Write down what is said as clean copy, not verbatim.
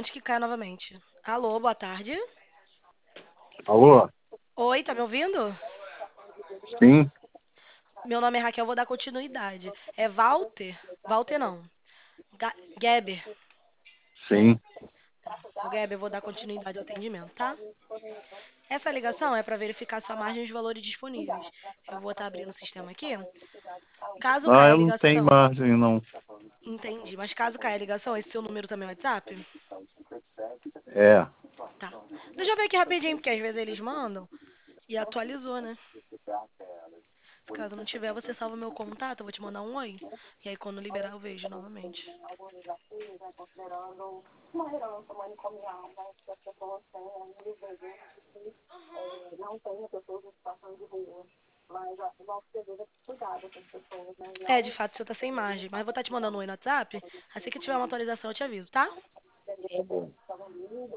antes que caia novamente. Alô, boa tarde. Alô? Oi, tá me ouvindo? Sim, Meu nome é Raquel, vou dar continuidade. É Walter? Walter não. Geber. sim. Ô, Geber, eu vou dar continuidade ao atendimento, tá? Essa ligação é para verificar sua margem de valores disponíveis. Eu vou estar abrindo o sistema aqui. Caso Ah, caia a eu não tenho ligação, margem, não. entendi. Mas caso caia a ligação, esse seu número também é WhatsApp? É. Tá. Deixa eu ver aqui rapidinho, porque às vezes eles mandam e atualizou, né? Se caso não tiver, você salva meu contato, eu vou te mandar um oi. E aí quando liberar eu vejo novamente. É, de fato você tá sem margem, mas eu vou estar te mandando um oi no WhatsApp. Assim que tiver uma atualização eu te aviso, tá?